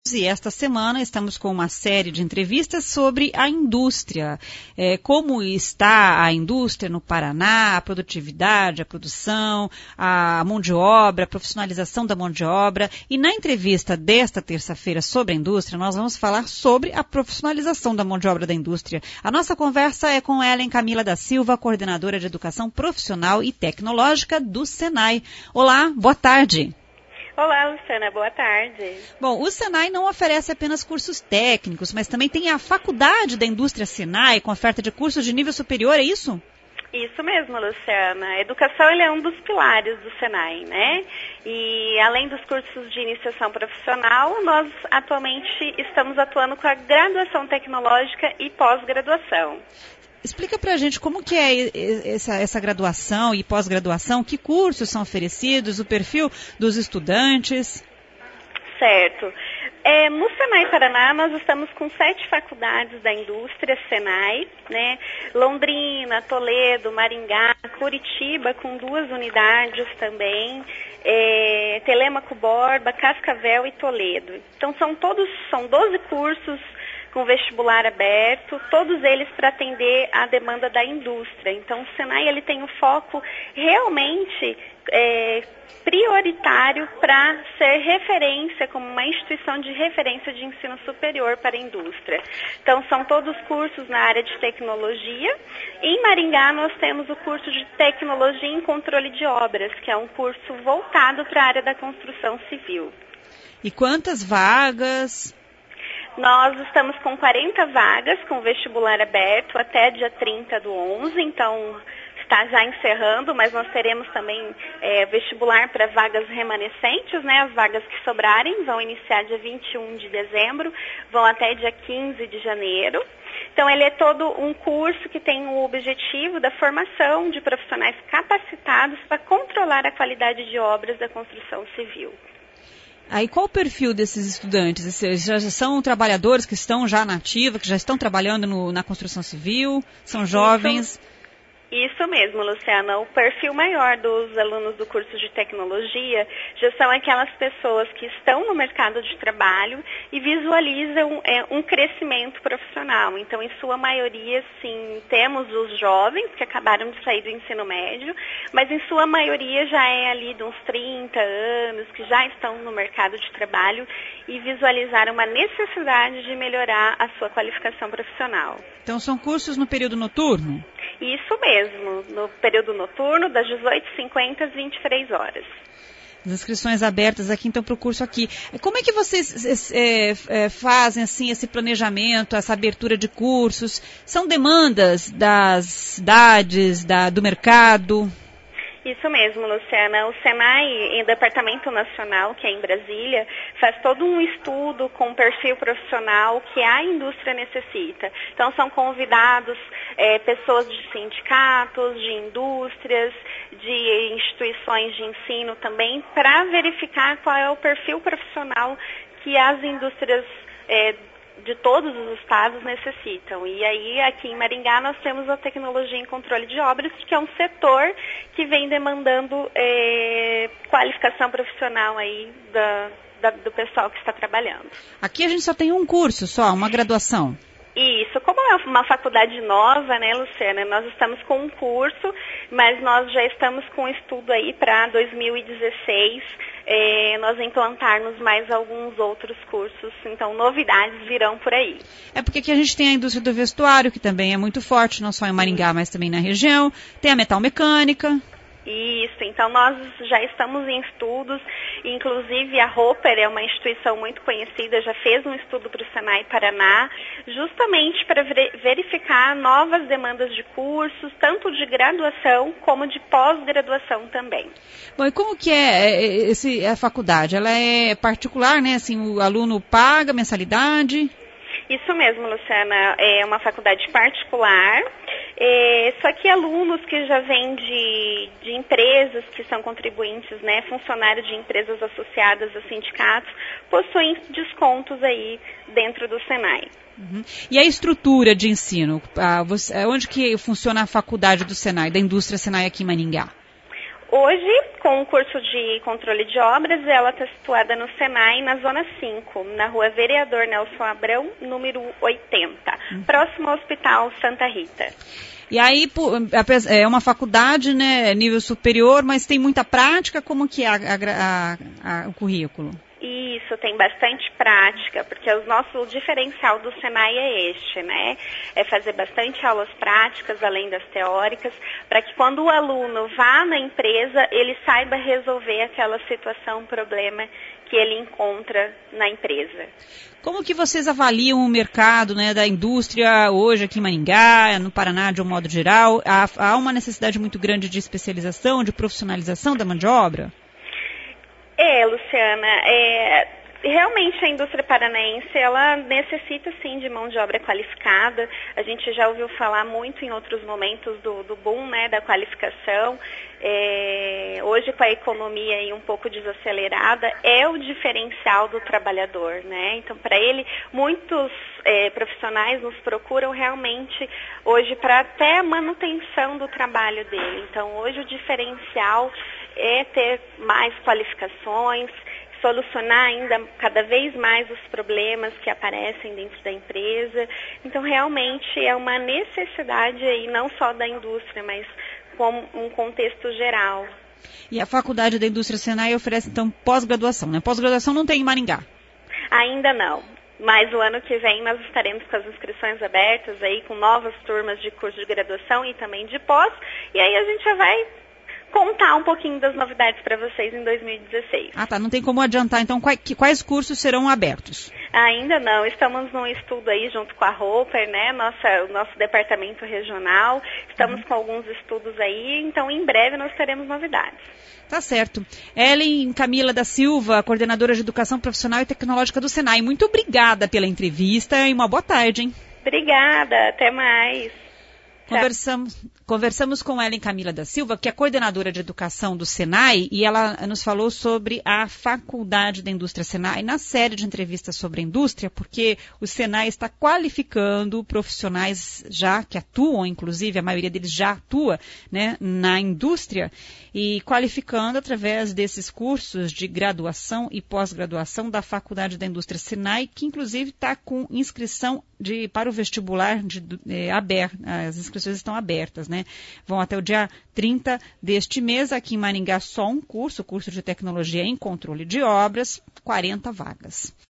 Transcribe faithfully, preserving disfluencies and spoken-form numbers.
E esta semana estamos com uma série de entrevistas sobre a indústria. É, como está a indústria no Paraná, a produtividade, a produção, a mão de obra, a profissionalização da mão de obra. E na entrevista desta terça-feira sobre a indústria, nós vamos falar sobre a profissionalização da mão de obra da indústria. A nossa conversa é com Ellen Camila da Silva, coordenadora de Educação Profissional e Tecnológica do Senai. Olá, boa tarde. Olá, Luciana, boa tarde. Bom, o Senai não oferece apenas cursos técnicos, mas também tem a Faculdade da Indústria Senai, com oferta de cursos de nível superior, é isso? Isso mesmo, Luciana. A educação ele é um dos pilares do Senai, né? E além dos cursos de iniciação profissional, nós atualmente estamos atuando com a graduação tecnológica e pós-graduação. Explica pra gente como que é essa, essa graduação e pós-graduação, que cursos são oferecidos, o perfil dos estudantes. Certo. É, no Senai Paraná, nós estamos com sete faculdades da indústria Senai, né? Londrina, Toledo, Maringá, Curitiba, com duas unidades também, é, Telêmaco Borba, Cascavel e Toledo. Então, são todos, são doze cursos com vestibular aberto, todos eles para atender a demanda da indústria. Então, o Senai ele tem um foco realmente é, prioritário para ser referência, como uma instituição de referência de ensino superior para a indústria. Então, são todos cursos na área de tecnologia. Em Maringá, nós temos o curso de Tecnologia em Controle de Obras, que é um curso voltado para a área da construção civil. E quantas vagas? Nós estamos com quarenta vagas com vestibular aberto até dia trinta do onze, então está já encerrando, mas nós teremos também é, vestibular para vagas remanescentes, né? As vagas que sobrarem vão iniciar dia vinte e um de dezembro, vão até dia quinze de janeiro. Então, ele é todo um curso que tem o objetivo da formação de profissionais capacitados para controlar a qualidade de obras da construção civil. Aí qual o perfil desses estudantes? Eles já são trabalhadores que estão já na ativa, que já estão trabalhando no, na construção civil? São jovens? Isso, isso mesmo, Luciana. O perfil maior dos alunos do curso de tecnologia já são aquelas pessoas que estão no mercado de trabalho e visualizam é, um crescimento profissional. Então, em sua maioria, sim, temos os jovens que acabaram de sair do ensino médio, mas em sua maioria já é ali de uns trinta anos, que já estão no mercado de trabalho e visualizaram uma necessidade de melhorar a sua qualificação profissional. Então, são cursos no período noturno? Isso mesmo, no período noturno, das dezoito e cinquenta às vinte e três horas. As inscrições abertas aqui, então, para o curso aqui. Como é que vocês é, é, fazem, assim, esse planejamento, essa abertura de cursos? São demandas das cidades, da, do mercado? Isso mesmo, Luciana. O Senai, em Departamento Nacional, que é em Brasília, faz todo um estudo com o perfil profissional que a indústria necessita. Então, são convidados é, pessoas de sindicatos, de indústrias, de instituições de ensino também, para verificar qual é o perfil profissional que as indústrias é, de todos os estados necessitam. E aí, aqui em Maringá, nós temos a tecnologia em controle de obras, que é um setor que vem demandando é, qualificação profissional aí da, da, do pessoal que está trabalhando. Aqui a gente só tem um curso, só, uma graduação. Isso, como é uma faculdade nova, né, Luciana, nós estamos com um curso, mas nós já estamos com um estudo aí para dois mil e dezesseis, é, nós implantarmos mais alguns outros cursos, então novidades virão por aí. É porque aqui a gente tem a indústria do vestuário, que também é muito forte, não só em Maringá, mas também na região, tem a metalmecânica. Isso, então nós já estamos em estudos, inclusive a Roper é uma instituição muito conhecida, já fez um estudo para o Senai Paraná, justamente para verificar novas demandas de cursos, tanto de graduação como de pós-graduação também. Bom, e como que é esse, a faculdade? Ela é particular, né? Assim, o aluno paga mensalidade? Isso mesmo, Luciana, é uma faculdade particular, é, só que alunos que já vêm de, de empresas que são contribuintes, né, funcionários de empresas associadas a sindicatos, possuem descontos aí dentro do Senai. Uhum. E a estrutura de ensino? Ah, você, onde que funciona a faculdade do Senai, da indústria Senai aqui em Maringá? Hoje, com o curso de controle de obras, ela está situada no Senai, na Zona cinco, na rua Vereador Nelson Abrão, número oitenta, uhum. próximo ao Hospital Santa Rita. E aí, é uma faculdade, né, nível superior, mas tem muita prática, como que é a, a, a, a, o currículo? Isso, tem bastante prática, porque o nosso diferencial do Senai é este, né? É fazer bastante aulas práticas, além das teóricas, para que quando o aluno vá na empresa, ele saiba resolver aquela situação, problema que ele encontra na empresa. Como que vocês avaliam o mercado, né, da indústria hoje aqui em Maringá, no Paraná de um modo geral? Há, há uma necessidade muito grande de especialização, de profissionalização da mão de obra? É, Luciana, é, realmente a indústria paranaense, ela necessita sim de mão de obra qualificada. A gente já ouviu falar muito em outros momentos do, do boom, né, da qualificação. É, hoje, com a economia aí um pouco desacelerada, é o diferencial do trabalhador, né? Então, para ele, muitos é, profissionais nos procuram realmente hoje para até a manutenção do trabalho dele. Então, hoje o diferencial é ter mais qualificações, solucionar ainda cada vez mais os problemas que aparecem dentro da empresa. Então, realmente é uma necessidade aí, não só da indústria, mas como um contexto geral. E a Faculdade da Indústria Senai oferece, então, pós-graduação, né? Pós-graduação não tem em Maringá? Ainda não. Mas o ano que vem nós estaremos com as inscrições abertas aí, com novas turmas de curso de graduação e também de pós. E aí a gente já vai contar um pouquinho das novidades para vocês em dois mil e dezesseis. Ah, tá. Não tem como adiantar, então, quais, quais cursos serão abertos? Ainda não. Estamos num estudo aí junto com a Roper, né? Nossa, o nosso departamento regional. Estamos uhum. com alguns estudos aí, então em breve nós teremos novidades. Tá certo. Ellen Camila da Silva, coordenadora de Educação Profissional e Tecnológica do Senai. Muito obrigada pela entrevista e uma boa tarde, hein? Obrigada. Até mais. Conversamos, conversamos com Ellen Camila da Silva, que é coordenadora de educação do Senai, e ela nos falou sobre a Faculdade da Indústria Senai na série de entrevistas sobre a indústria, porque o Senai está qualificando profissionais já que atuam, inclusive a maioria deles já atua, né, na indústria, e qualificando através desses cursos de graduação e pós-graduação da Faculdade da Indústria Senai, que inclusive está com inscrição de, para o vestibular de, é, aberto, as inscrições estão abertas, né? Vão até o dia trinta deste mês, aqui em Maringá só um curso, curso de tecnologia em controle de obras, quarenta vagas.